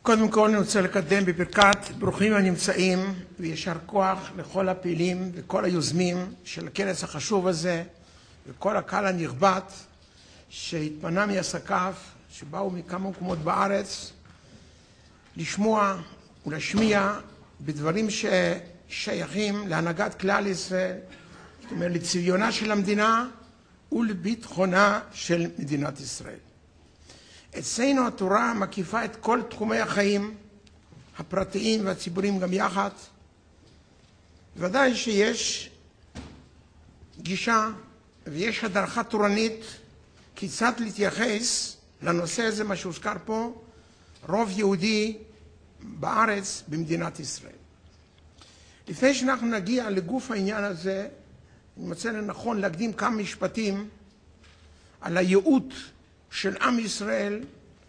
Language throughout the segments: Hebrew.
קודם כל אני רוצה לקדם בברכת ברוכים הנמצאים וישר כוח לכל הפעילים וכל היוזמים של הכנס החשוב הזה וכל הקהל הנכבד שהתפנה מעסקיו, שבאו מכמה מקומות בארץ לשמוע ולהשמיע בדברים ששייכים להנהגת כלל ישראל, זאת אומרת לצביונה של המדינה ולביטחונה של מדינת ישראל. אצלנו התורה מקיפה את כל תחומי החיים הפרטיים והציבוריים גם יחד. ודאי שיש גישה ויש הדרכה תורנית כיצד להתייחס לנושא הזה, מה שהוזכר פה, רוב יהודי בארץ במדינת ישראל. לפני שאנחנו נגיע לגוף העניין הזה, אני מוצא לנכון להקדים כמה משפטים על הייעוד של עם ישראל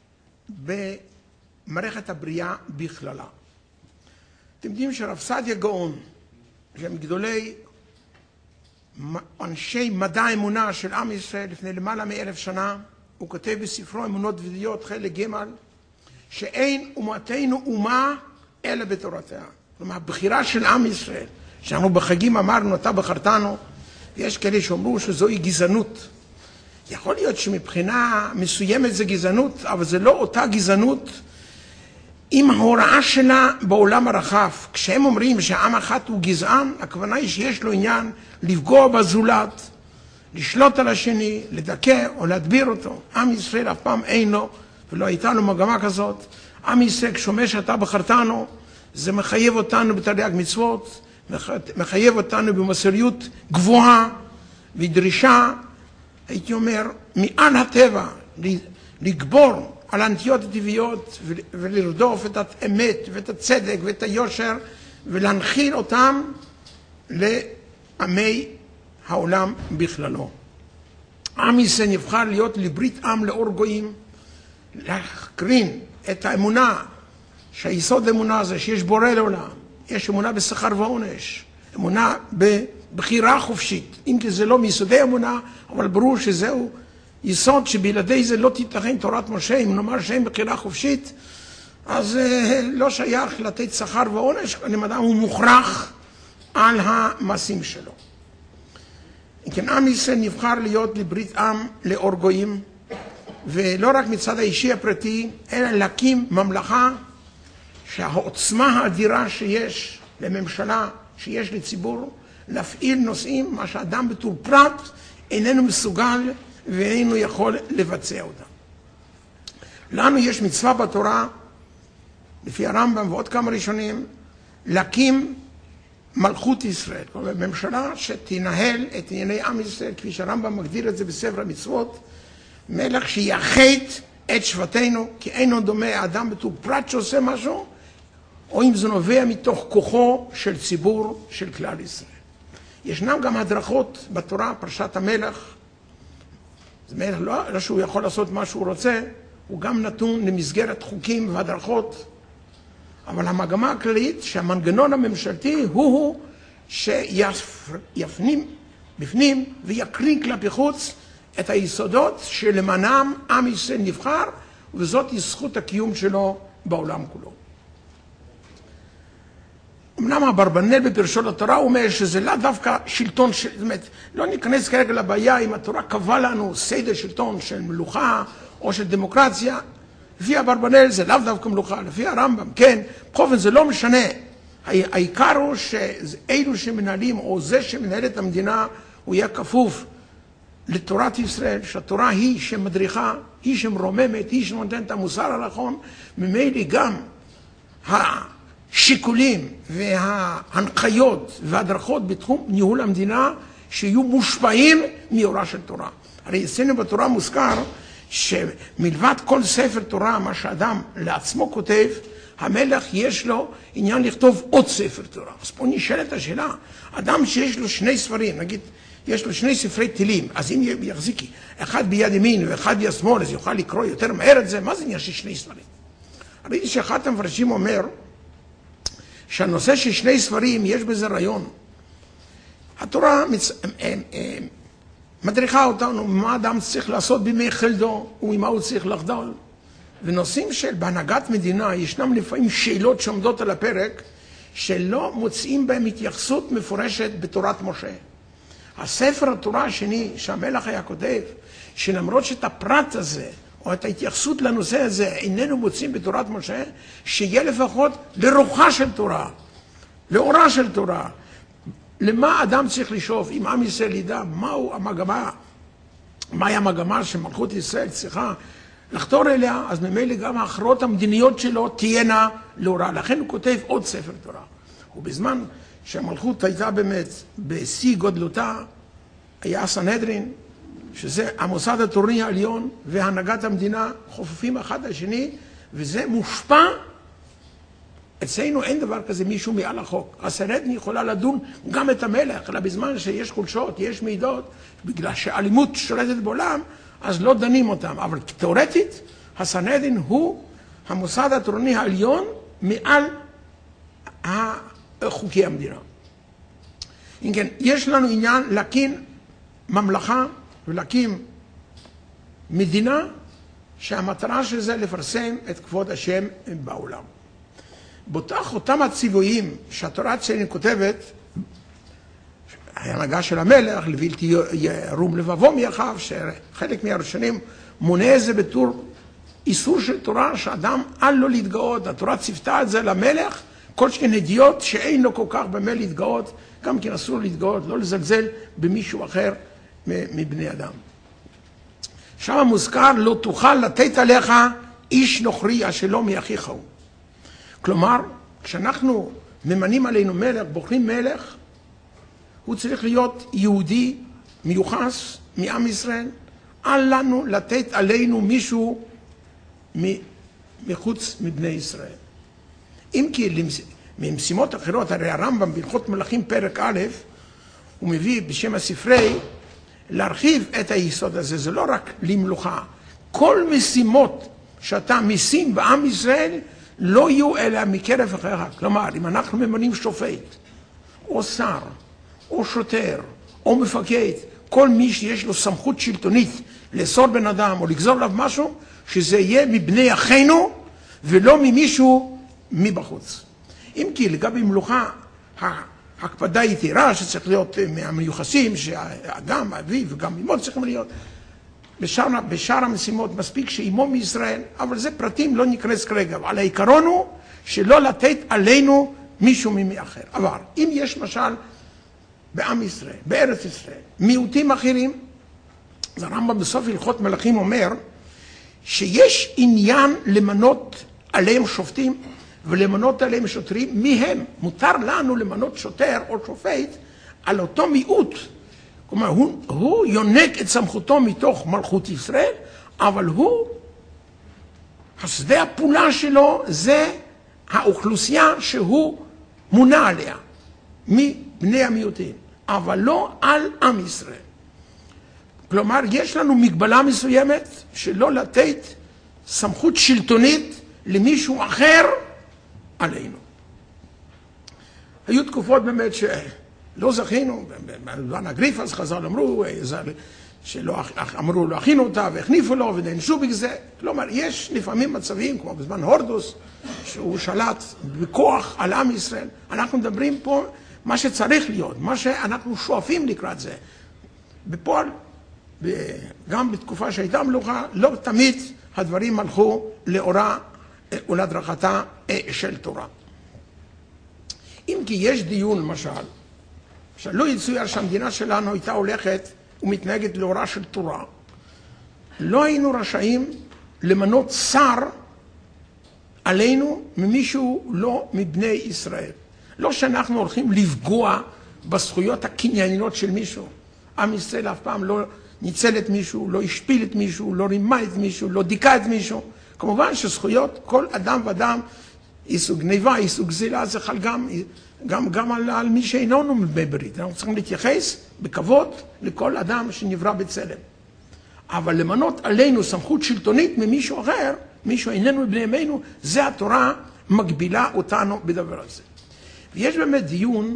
במערכת הבריאה בכללה. אתם יודעים שרב סעדיה גאון, שהם גדולי אנשי מדע האמונה של עם ישראל לפני למעלה מ1000 שנה, הוא כותב בספרו אמונות ודעות חלק ג' שאין אומתנו אומה אלא בתורתיה. כלומר, הבחירה של עם ישראל, שאנחנו בחגים אמרנו אתה בחרתנו, יש כאלה שאומרו שזוהי גזענות. יכול להיות שמבחינה מסוימת זה גזענות, אבל זה לא אותה גזענות עם ההוראה שלה בעולם הרחב. כשהם אומרים שעם אחת הוא גזען, הכוונה היא שיש לו עניין לפגוע בזולת, לשלוט על השני, לדכא או להדביר אותו. עם ישראל אף פעם אין לו, ולא הייתה לו מגמה כזאת. עם ישראל כשאומר שאתה בחרתנו, זה מחייב אותנו בתרי"ג מצוות, מחייב אותנו במוסריות גבוהה ודרישה, הייתי אומר, מעל הטבע, לגבור על הנטיות הטבעיות ולרדוף את האמת ואת הצדק ואת היושר ולהנחיל אותם לעמי העולם בכללו. עם ישראל נבחר להיות לברית עם לאור גויים, להקרין את האמונה, שהיסוד האמונה הזה שיש בורא לעולם, יש אמונה בשכר ועונש, אמונה בבחירה חופשית, אם כי זה לא מיסודי אמונה, אבל ברור שזהו יסוד שבלעדי זה לא תיתכן תורת משה. אם נאמר שאין בחירה חופשית, אז לא שייך לתת שכר ועונש, למדע הוא מוכרח על המעשים שלו. כן, עם ישראל נבחר להיות לברית עם לאור גויים, ולא רק מצד האישי הפרטי, אלא להקים ממלכה שהעוצמה האדירה שיש לממשלה, שיש לציבור, להפעיל נושאים, מה שאדם בתור פרט איננו מסוגל ואיננו יכול לבצע אותם. לנו יש מצווה בתורה, לפי הרמב"ם ועוד כמה ראשונים, להקים מלכות ישראל, כלומר ממשלה שתנהל את ענייני עם ישראל, כפי שהרמב"ם מגדיר את זה בספר המצוות, מלך שיחד את שבטנו, כי אינו דומה האדם בתור פרט שעושה משהו, או אם זה נובע מתוך כוחו של ציבור של כלל ישראל. ישנם גם הדרכות בתורה, פרשת המלך. זה מלך לא שהוא יכול לעשות מה שהוא רוצה, הוא גם נתון למסגרת חוקים והדרכות. אבל המגמה הכללית שהמנגנון הממשלתי הוא שיפנים בפנים ויקרין כלפי חוץ את היסודות שלמענם עם ישראל נבחר, וזאת היא זכות הקיום שלו בעולם כולו. אמנם אברבנאל בפרשו לתורה אומר שזה לא דווקא שלטון, זאת אומרת, לא ניכנס כרגע לבעיה אם התורה קבעה לנו סדר שלטון של מלוכה או של דמוקרטיה. לפי אברבנאל זה לאו דווקא מלוכה, לפי הרמב"ם, כן, בכל אופן זה לא משנה. העיקר הוא שאלו שמנהלים או זה שמנהל את המדינה הוא יהיה כפוף לתורת ישראל, שהתורה היא שמדריכה, היא שמרוממת, היא שנותנת את המוסר הנכון, ממילא גם השיקולים וההנחיות והדרכות בתחום ניהול המדינה שיהיו מושפעים מאורה של תורה. הרי אצלנו בתורה מוזכר שמלבד כל ספר תורה, מה שאדם לעצמו כותב, המלך יש לו עניין לכתוב עוד ספר תורה. אז פה נשאלת השאלה, אדם שיש לו 2 ספרים, נגיד, יש לו 2 ספרי תהילים, אז אם יחזיק אחד ביד ימין ואחד ביד שמאל, אז יוכל לקרוא יותר מהר את זה, מה זה עניין של 2 ספרים? ראיתי שאחד המפרשים אומר, שהנושא של 2 ספרים יש בזה רעיון. התורה מדריכה אותנו מה אדם צריך לעשות בימי חלדו וממה הוא צריך לחדול. ונושאים של בהנהגת מדינה ישנם לפעמים שאלות שעומדות על הפרק שלא מוצאים בהם התייחסות מפורשת בתורת משה. הספר התורה השני שהמלך היה כותב, שלמרות שאת הפרט הזה או את ההתייחסות לנושא הזה איננו מוצאים בתורת משה, שיהיה לפחות לרוחה של תורה, לאורה של תורה. למה אדם צריך לשאוף? אם עם ישראל ידע מהו המגמה, מהי המגמה שמלכות ישראל צריכה לחתור אליה, אז ממילא גם ההכרעות המדיניות שלו תהיינה לאורה. לכן הוא כותב עוד ספר תורה. ובזמן שהמלכות הייתה באמת בשיא גודלותה, היה סנהדרין, שזה המוסד התורני העליון והנהגת המדינה חופפים אחד לשני, וזה מושפע. אצלנו אין דבר כזה מישהו מעל החוק. הסנהדרין יכולה לדון גם את המלך, אלא בזמן שיש חולשות, יש מידות, בגלל שאלימות שולטת בעולם, אז לא דנים אותם. אבל תיאורטית, הסנהדרין הוא המוסד התורני העליון מעל חוקי המדינה. אם כן, יש לנו עניין להקים ממלכה ולהקים מדינה שהמטרה של זה לפרסם את כבוד השם בעולם. אותם הציוויים שהתורה אצלנו כותבת, ההנהגה של המלך, לבלתי ירום לבבו מאחיו, שחלק מהראשונים מונה זה בתור איסור של תורה, שאדם אל לו להתגאות. התורה ציוותה את זה למלך, כל שכן הדיוט שאין לו כל כך במה להתגאות, גם כן אסור להתגאות, לא לזלזל במישהו אחר מבני אדם. שם מוזכר, לא תוכל לתת עליך איש נוכרי שלא מאחיך הוא. כלומר, כשאנחנו ממנים עלינו מלך, בוחרים מלך, הוא צריך להיות יהודי מיוחס מעם ישראל. אל לנו לתת עלינו מישהו מחוץ מבני ישראל. אם כי ממשימות אחרות, הרי הרמב"ם בהלכות מלכים פרק א', הוא מביא בשם הספרי להרחיב את היסוד הזה. זה לא רק למלוכה. כל משימות שאתה משים בעם ישראל לא יהיו אלא מקרב אחריך. כלומר, אם אנחנו ממנים שופט, או שר, או שוטר, או מפקד, כל מי שיש לו סמכות שלטונית לאסור בן אדם או לגזור עליו משהו, שזה יהיה מבני אחינו ולא ממישהו מבחוץ. אם כי לגבי מלוכה, ההקפדה היא תירה שצריך להיות מהמיוחסים, שהאדם, אביו וגם אמו צריכים להיות. בשאר המשימות מספיק שאימו מישראל, אבל זה פרטים, לא ניכנס כרגע. אבל העיקרון הוא שלא לתת עלינו מישהו ממי אחר. אבל אם יש משל בעם ישראל, בארץ ישראל, מיעוטים אחרים, אז הרמב"ם בסוף הלכות מלכים אומר שיש עניין למנות עליהם שופטים ולמנות עליהם שוטרים. מי הם? מותר לנו למנות שוטר או שופט על אותו מיעוט. כלומר, הוא יונק את סמכותו מתוך מלכות ישראל, אבל השדה הפעולה שלו זה האוכלוסייה שהוא מונה עליה, מבני המיעוטים, אבל לא על עם ישראל. כלומר, יש לנו מגבלה מסוימת שלא לתת סמכות שלטונית למישהו אחר עלינו. היו תקופות באמת שלא זכינו, בזמן אגריפס חז"ל אמרו, אמרו לא הכינו אותה והכניפו לו ונענשו בגלל זה. כלומר, יש לפעמים מצבים, כמו בזמן הורדוס, שהוא שלט בכוח על עם ישראל. אנחנו מדברים פה מה שצריך להיות, מה שאנחנו שואפים לקראת זה. בפועל, גם בתקופה שהייתה מלוכה, לא תמיד הדברים הלכו לאורה ולהדרכתה של תורה. אם כי יש דיון, למשל, שלא יצויר שהמדינה שלנו הייתה הולכת ומתנהגת לאורה של תורה, לא היינו רשאים למנות שר עלינו ממישהו לא מבני ישראל. לא שאנחנו הולכים לפגוע בזכויות הקנייניות של מישהו. עם ישראל אף פעם לא ניצל את מישהו, לא השפיל את מישהו, לא רימה את מישהו, לא דיכא את מישהו. כמובן שזכויות כל אדם ואדם, איסור גניבה, איסור גזילה, זה חל גם על מי שאיננו מבני ברית. אנחנו צריכים להתייחס בכבוד לכל אדם שנברא בצלם. אבל למנות עלינו סמכות שלטונית ממישהו אחר, מישהו איננו מבני ימינו, זה התורה מגבילה אותנו בדבר הזה. ויש באמת דיון,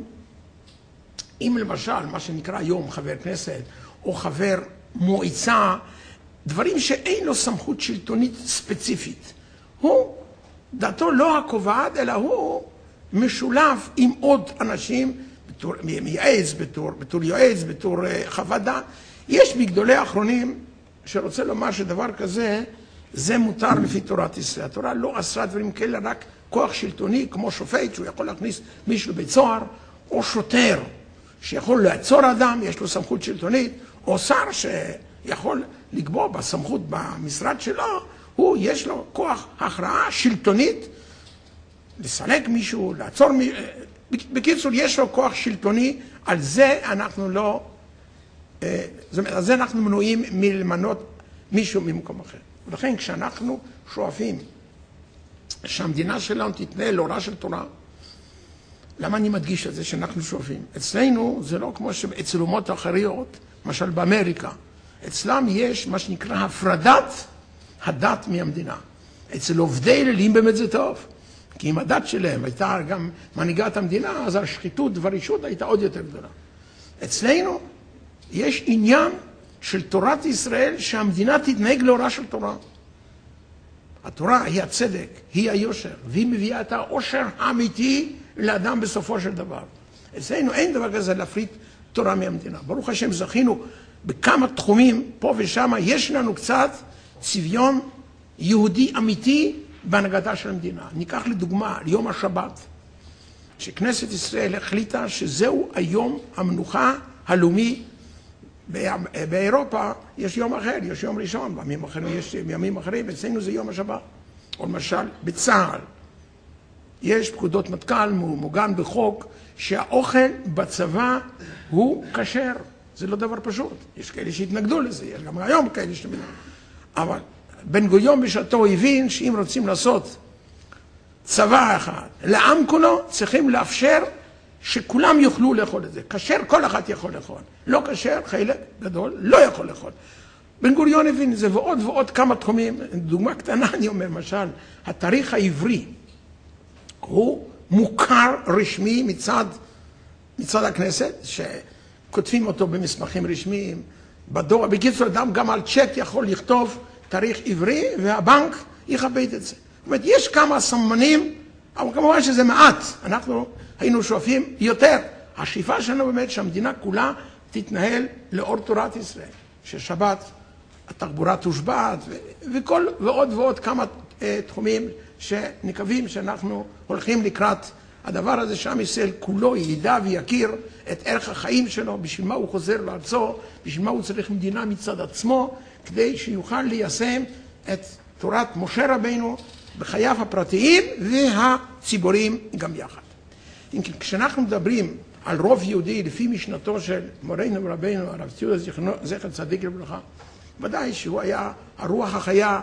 אם למשל, מה שנקרא היום חבר כנסת, או חבר מועצה, דברים שאין לו סמכות שלטונית ספציפית. הוא, דעתו לא הקובעת, אלא הוא משולב עם עוד אנשים, בתור מייעץ, בתור יועץ, בתור חוות דעת. יש בגדולי האחרונים שרוצה לומר שדבר כזה, זה מותר לפי תורת ישראל. התורה לא אסרה דברים כאלה, רק כוח שלטוני, כמו שופט, שהוא יכול להכניס מישהו לבית סוהר, או שוטר, שיכול לעצור אדם, יש לו סמכות שלטונית, או שר שיכול לקבוע בסמכות במשרד שלו, הוא יש לו כוח הכרעה שלטונית, לסלק מישהו, לעצור מישהו, בקיצור יש לו כוח שלטוני, על זה אנחנו לא, על זה אנחנו מנועים מלמנות מישהו ממקום אחר. ולכן כשאנחנו שואפים שהמדינה שלנו תתנהל לאורה של תורה, למה אני מדגיש את זה שאנחנו שואפים? אצלנו זה לא כמו שאצל אומות אחרות, למשל באמריקה, אצלם יש מה שנקרא הפרדת הדת מהמדינה. אצל עובדי אלילים באמת זה טוב, כי אם הדת שלהם הייתה גם מנהיגת המדינה, אז השחיתות והרישות הייתה עוד יותר גדולה. אצלנו יש עניין של תורת ישראל שהמדינה תתנהג לאורה של תורה. התורה היא הצדק, היא היושר, והיא מביאה את האושר האמיתי לאדם בסופו של דבר. אצלנו אין דבר כזה להפריט תורה מהמדינה. ברוך השם זכינו בכמה תחומים, פה ושם, יש לנו קצת צביון יהודי אמיתי בהנהגתה של המדינה. ניקח לדוגמה, ליום השבת, שכנסת ישראל החליטה שזהו היום המנוחה הלאומי. באירופה יש יום אחר, יש יום ראשון, בימים אחרים יש ימים אחרים, אצלנו זה יום השבת. או למשל, בצה"ל, יש פקודות מטכ"ל מוגן בחוק שהאוכל בצבא הוא כשר. זה לא דבר פשוט. יש כאלה שהתנגדו לזה, יש גם היום כאלה שמתנגדו. אבל בן גוריון בשעתו הבין שאם רוצים לעשות צבא אחד לעם כולו, צריכים לאפשר שכולם יוכלו לאכול את זה. כשר כל אחד יכול לאכול. לא כשר, חלק גדול, לא יכול לאכול. בן גוריון הבין את זה ועוד ועוד כמה תחומים. דוגמה קטנה אני אומר, למשל, התאריך העברי הוא מוכר רשמי מצד הכנסת, שכותבים אותו במסמכים רשמיים, בדואר. בקיצור, אדם גם על צ'ק יכול לכתוב תאריך עברי, והבנק יכבד את זה. זאת אומרת, יש כמה סממנים, אבל כמובן שזה מעט. אנחנו היינו שואפים יותר. השאיפה שלנו באמת שהמדינה כולה תתנהל לאור תורת ישראל. ששבת, התחבורה תושבת, ועוד ועוד כמה תחומים שנקווים שאנחנו הולכים לקראת הדבר הזה שעם ישראל כולו ידע ויכיר את ערך החיים שלו, בשביל מה הוא חוזר לארצו, בשביל מה הוא צריך מדינה מצד עצמו, כדי שיוכל ליישם את תורת משה רבינו בחייו הפרטיים והציבוריים גם יחד. אם כן, כשאנחנו מדברים על רוב יהודי לפי משנתו של מורנו ורבינו, הרב ציודה זכר צדיק לברכה, ודאי שהוא היה הרוח החיה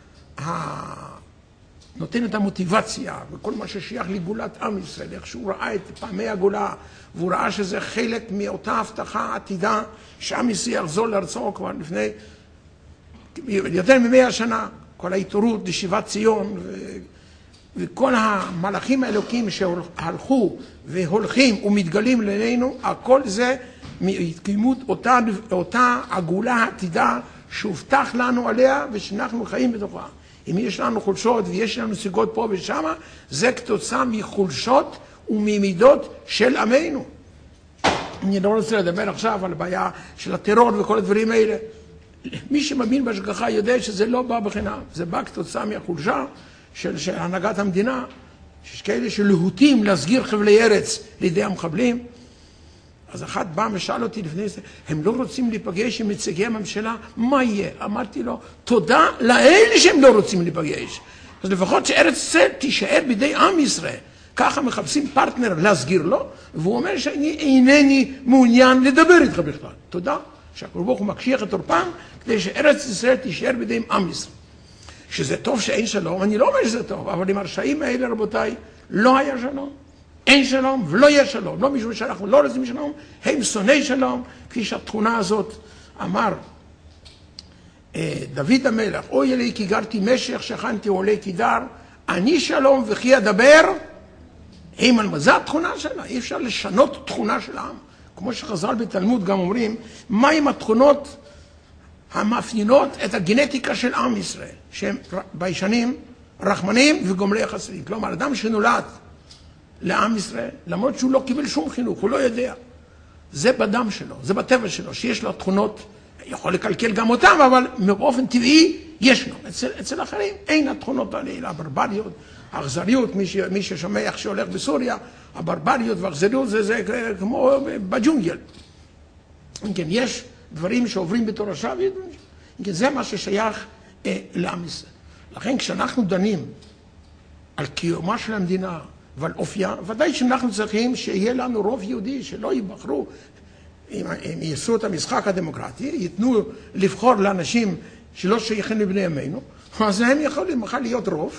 נותן את המוטיבציה וכל מה ששייך לגאולת עם ישראל, איך שהוא ראה את פעמי הגאולה, והוא ראה שזה חלק מאותה הבטחה עתידה שעם ישראל יחזור לארצו כבר לפני יותר מ100 שנה, כל ההתעוררות לשיבת ציון וכל המלאכים האלוקים שהלכו והולכים ומתגלים אלינו, הכל זה מהתקיימות אותה הגאולה העתידה שהובטח לנו עליה ושאנחנו חיים בתוכה. אם יש לנו חולשות ויש לנו סיגות פה ושם, זה כתוצאה מחולשות וממידות של עמנו. אני לא רוצה לדבר עכשיו על הבעיה של הטרור וכל הדברים האלה. מי שמאמין בהשגחה יודע שזה לא בא בחינם, זה בא כתוצאה מהחולשה של הנהגת המדינה, שיש כאלה שלהוטים להסגיר חבלי ארץ לידי המחבלים. אז אחד בא ושאל אותי לפני זה, הם לא רוצים להיפגש עם נציגי הממשלה, מה יהיה? אמרתי לו, תודה לאלה שהם לא רוצים להיפגש. אז לפחות שארץ ישראל תישאר בידי עם ישראל. ככה מחפשים פרטנר להסגיר לו, והוא אומר שאני אינני מעוניין לדבר איתך בכלל. תודה שהקדוש ברוך הוא מקשיח את עורפם, כדי שארץ ישראל תישאר בידי עם ישראל. שזה טוב שאין שלום, אני לא אומר שזה טוב, אבל עם הרשעים האלה, רבותיי, לא היה שלום. אין שלום ולא יהיה שלום, לא משום שאנחנו לא רוצים שלום, הם שונאי שלום, כפי שהתכונה הזאת אמר דוד המלך, אוי לי כי גרתי משך, שכנתי עולי כי דר, אני שלום וכי אדבר, זו התכונה שלה, אי אפשר לשנות תכונה של העם. כמו שחז"ל בתלמוד גם אומרים, מה עם התכונות המאפיינות את הגנטיקה של עם ישראל, שהם ביישנים, רחמנים וגומלי חסדים. כלומר, אדם שנולד לעם ישראל, למרות שהוא לא קיבל שום חינוך, הוא לא יודע. זה בדם שלו, זה בטבע שלו, שיש לו תכונות, יכול לקלקל גם אותם, אבל באופן טבעי יש לו. אצל אחרים אין התכונות האלה, הברבריות, האכזריות, מי ששומע איך שהולך בסוריה, הברבריות והאכזריות זה כמו בג'ונגל. כן, יש דברים שעוברים בתורשה, זה מה ששייך לעם ישראל. לכן כשאנחנו דנים על קיומה של המדינה ועל אופייה, ודאי שאנחנו צריכים שיהיה לנו רוב יהודי, שלא ייבחרו, אם יעשו את המשחק הדמוקרטי, ייתנו לבחור לאנשים שלא שייכים לבני ימינו, אז הם יכולים מחר להיות רוב.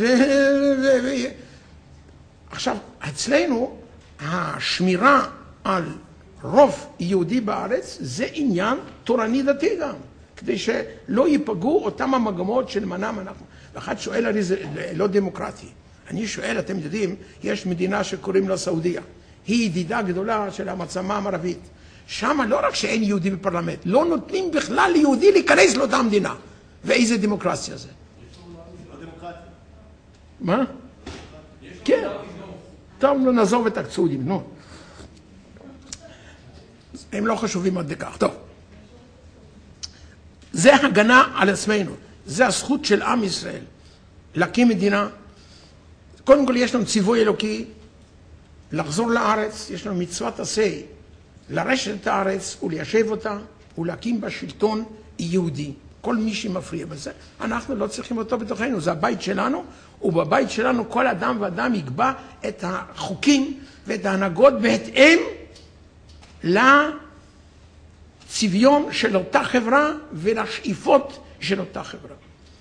עכשיו, אצלנו השמירה על רוב יהודי בארץ זה עניין תורני דתי גם, כדי שלא ייפגעו אותם המגמות שלמנם אנחנו. ואחד שואל, הרי זה לא דמוקרטי. אני שואל, אתם יודעים, יש מדינה שקוראים לה סעודיה. היא ידידה גדולה של המעצמה המערבית. שם לא רק שאין יהודי בפרלמנט, לא נותנים בכלל ליהודי להיכנס לאותה מדינה. ואיזה דמוקרטיה זה? לא דמוקרטיה. מה? כן. טוב, לא נעזוב את הקצודים, נו. הם לא חשובים עד לכך. טוב. זה הגנה על עצמנו. זה הזכות של עם ישראל. להקים מדינה. קודם כל יש לנו ציווי אלוקי לחזור לארץ, יש לנו מצוות עשה לרשת את הארץ וליישב אותה ולהקים בה שלטון יהודי. כל מי שמפריע בזה, אנחנו לא צריכים אותו בתוכנו, זה הבית שלנו, ובבית שלנו כל אדם ואדם יקבע את החוקים ואת ההנהגות בהתאם לצביון של אותה חברה ולשאיפות של אותה חברה.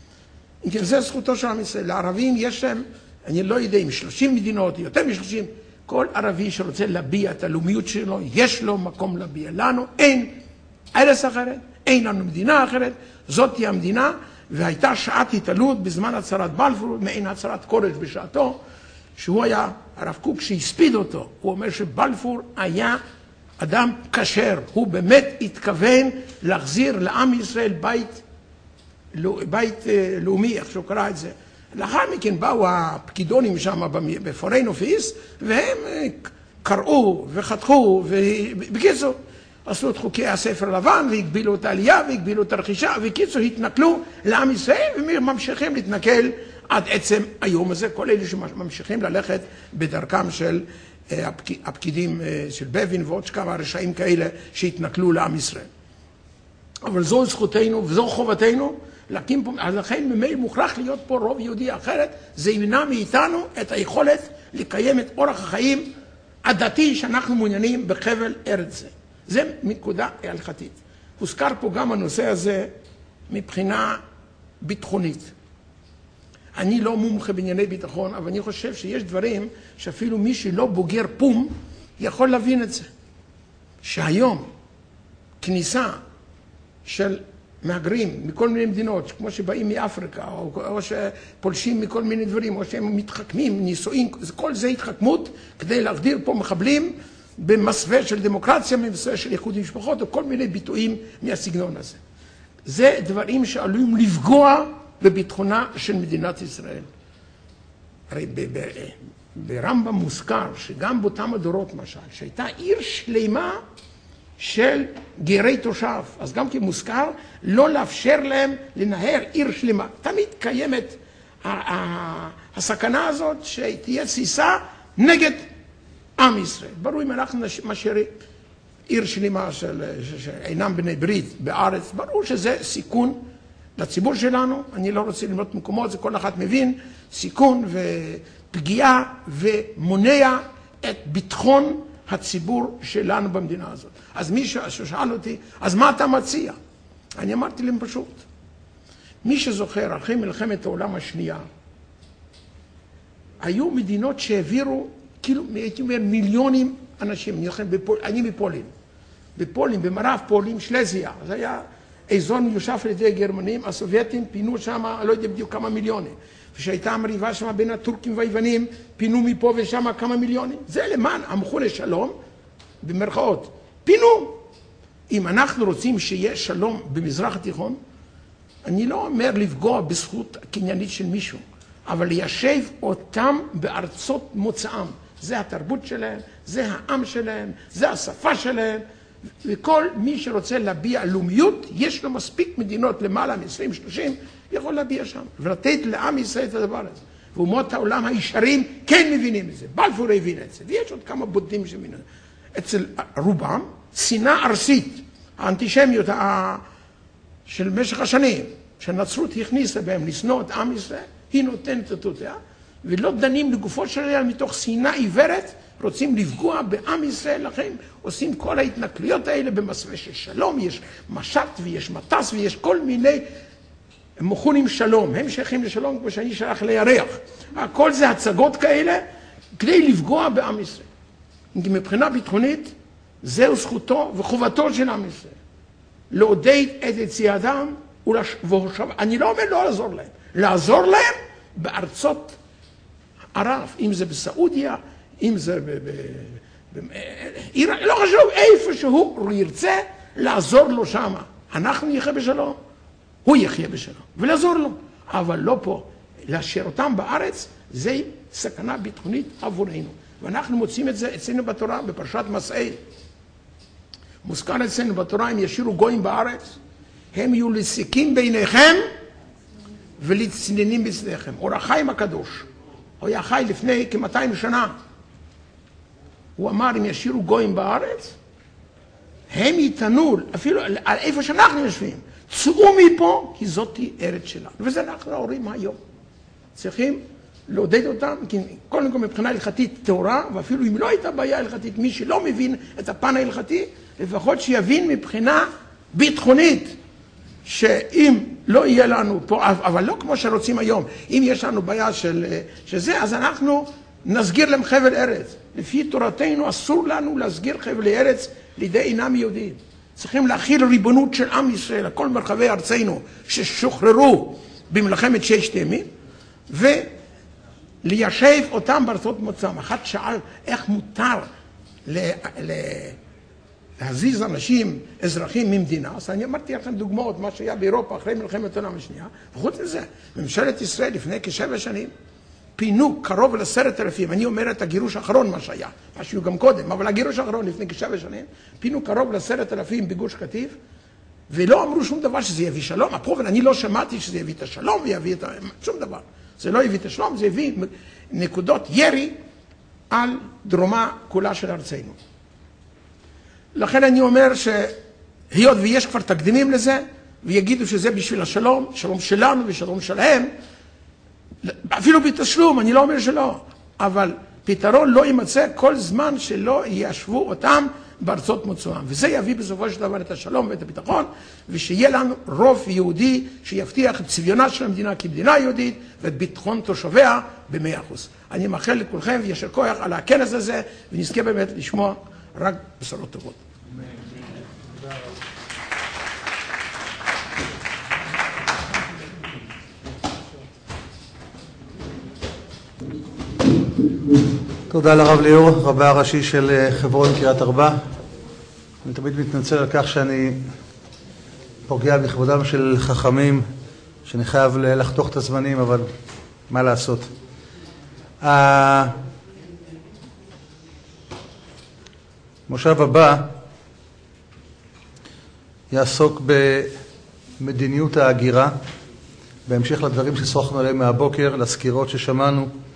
זה זכותו של עם ישראל. לערבים יש להם, אני לא יודע אם 30 מדינות, יותר מ-30, כל ערבי שרוצה להביע את הלאומיות שלו, יש לו מקום להביע. לנו אין ארץ אחרת, אין לנו מדינה אחרת, זאת היא המדינה, והייתה שעת התעלות בזמן הצהרת בלפור, מעין הצהרת קורץ בשעתו, שהוא היה, הרב קוק שהספיד אותו, הוא אומר שבלפור היה אדם כשר, הוא באמת התכוון להחזיר לעם ישראל בית לאומי, איך שהוא קרא את זה. לאחר מכן באו הפקידונים שם בפוריין אופיס, והם קראו וחתכו, ובקיצור, עשו את חוקי הספר לבן, והגבילו את העלייה, והגבילו את הרכישה, ובקיצור התנכלו לעם ישראל, וממשיכים להתנכל עד עצם היום הזה, כל אלה שממשיכים ללכת בדרכם של הפקידים של בבין, ועוד כמה רשעים כאלה שהתנכלו לעם ישראל. אבל זו זכותנו וזו חובתנו, להקים פה, אז לכן ממילא מוכרח להיות פה רוב יהודי, אחרת זה ימנע מאיתנו את היכולת לקיים את אורח החיים הדתי שאנחנו מעוניינים בחבל ארץ זה. זה נקודה הלכתית. הוזכר פה גם הנושא הזה מבחינה ביטחונית. אני לא מומחה בענייני ביטחון, אבל אני חושב שיש דברים שאפילו מי שלא בוגר פום יכול להבין את זה. שהיום כניסה של מהגרים מכל מיני מדינות, כמו שבאים מאפריקה, או שפולשים מכל מיני דברים, או שהם מתחכמים, נישואין, כל זה התחכמות כדי להגדיר פה מחבלים במסווה של דמוקרטיה, במסווה של איחוד משפחות, או כל מיני ביטויים מהסגנון הזה. זה דברים שעלולים לפגוע בביטחונה של מדינת ישראל. הרי ברמב"ם מוזכר שגם באותם הדורות, משל, שהייתה עיר שלמה של גרי תושב, אז גם כי מוזכר לא לאפשר להם לנהל עיר שלמה. תמיד קיימת הסכנה הזאת שתהיה תסיסה נגד עם ישראל. ברור אם אנחנו משאירים עיר שלמה שאינם בני ברית בארץ, ברור שזה סיכון לציבור שלנו. אני לא רוצה למנות מקומות, זה כל אחד מבין, סיכון ופגיעה ומונע את ביטחון הציבור שלנו במדינה הזאת. אז מי ששאל אותי, אז מה אתה מציע? אני אמרתי להם פשוט. מי שזוכר, אחרי מלחמת העולם השנייה, היו מדינות שהעבירו, כאילו, הייתי אומר, מיליונים אנשים. אני מפולין. בפולין, במערב פולין, שלזיה. זה היה אזור מיושב על ידי הגרמנים, הסובייטים פינו שם, לא יודע בדיוק כמה מיליונים. ושהייתה מריבה שם בין הטורקים והיוונים, פינו מפה ושם כמה מיליונים. זה למען המחו לשלום, במרכאות. פינו. אם אנחנו רוצים שיהיה שלום במזרח התיכון, אני לא אומר לפגוע בזכות הקניינית של מישהו, אבל ליישב אותם בארצות מוצאם. זה התרבות שלהם, זה העם שלהם, זה השפה שלהם, וכל מי שרוצה להביע לאומיות, יש לו מספיק מדינות למעלה מ-20-30, יכול להביע שם, ולתת לעם ישראל את הדבר הזה. ואומות העולם הישרים כן מבינים את זה, בלפור הבין את זה, ויש עוד כמה בודדים שמבינים. אצל רובם, שנאה ארסית, האנטישמיות של משך השנים, שהנצרות הכניסה בהם לשנוא את עם ישראל, היא נותנת אותה, ולא דנים לגופו של עניין מתוך שנאה עיוורת, רוצים לפגוע בעם ישראל, לכן עושים כל ההתנכלויות האלה במסווה של שלום, יש משט ויש מטס ויש כל מיני מוכנים שלום, הם שייכים לשלום כמו שאני שייך לירח. הכל זה הצגות כאלה כדי לפגוע בעם ישראל. מבחינה ביטחונית, זהו זכותו וחובתו של עם ישראל. לעודד את יציאתם והושבה. אני לא אומר לא לעזור להם, לעזור להם בארצות ערב, אם זה בסעודיה, אם זה לא חשוב, איפה שהוא ירצה לעזור לו שם. אנחנו נחיה בשלום, הוא יחיה בשלום, ולעזור לו. אבל לא פה, להשאיר אותם בארץ, זה סכנה ביטחונית עבורנו. ואנחנו מוצאים את זה אצלנו בתורה, בפרשת מסעי. מוזכר אצלנו בתורה, אם ישאירו גויים בארץ, הם יהיו לסיקים בעיניכם ולצננים בצדיכם. אור החיים הקדוש, הוא היה חי לפני כ-200 שנה. הוא אמר, אם ישאירו גויים בארץ, הם יתנו, אפילו על איפה שאנחנו יושבים, צאו מפה, כי זאת ארץ שלנו. וזה אנחנו ההורים היום. צריכים לעודד אותם, כי קודם כל מבחינה הלכתית תורה, ואפילו אם לא הייתה בעיה הלכתית, מי שלא מבין את הפן ההלכתי, לפחות שיבין מבחינה ביטחונית, שאם לא יהיה לנו פה, אבל לא כמו שרוצים היום, אם יש לנו בעיה שזה, אז אנחנו נסגיר להם חבל ארץ. לפי תורתנו אסור לנו להסגיר חבל ארץ לידי אינם יהודים. צריכים להכיל ריבונות של עם ישראל, כל מרחבי ארצנו ששוחררו במלחמת ששת הימים, וליישב אותם בארצות מוצאם. אחד שאל איך מותר להזיז אנשים, אזרחים ממדינה, אז אני אמרתי לכם דוגמאות, מה שהיה באירופה אחרי מלחמת העולם השנייה, וחוץ מזה, ממשלת ישראל לפני כ7 שנים, פינו קרוב ל10,000, אני אומר את הגירוש האחרון מה שהיה, מה שהיו גם קודם, אבל הגירוש האחרון לפני כ7 שנים, פינו קרוב ל10,000 בגוש קטיף, ולא אמרו שום דבר שזה יביא שלום, הפרובן, אני לא שמעתי שזה יביא את השלום ויביא את שום דבר, זה לא יביא את השלום, זה יביא נקודות ירי על דרומה כולה של ארצנו. לכן אני אומר שהיות ויש כבר תקדימים לזה, ויגידו שזה בשביל השלום, שלום שלנו ושלום שלהם, אפילו בתשלום, אני לא אומר שלא, אבל פתרון לא יימצא כל זמן שלא יישבו אותם בארצות מוצאם. וזה יביא בסופו של דבר את השלום ואת הביטחון, ושיהיה לנו רוב יהודי שיבטיח את צביונה של המדינה כמדינה יהודית, ואת ביטחון תושביה ב100%. אני מאחל לכולכם וישר כוח על הכנס הזה, ונזכה באמת לשמוע רק בשורות טובות. תודה לרב ליאור, רבה הראשי של חברון קריית ארבע. אני תמיד מתנצל על כך שאני פוגע בכבודם של חכמים, שאני חייב לחתוך את הזמנים, אבל מה לעשות. המושב הבא יעסוק במדיניות ההגירה, בהמשך לדברים ששוחחנו עליהם מהבוקר, לסקירות ששמענו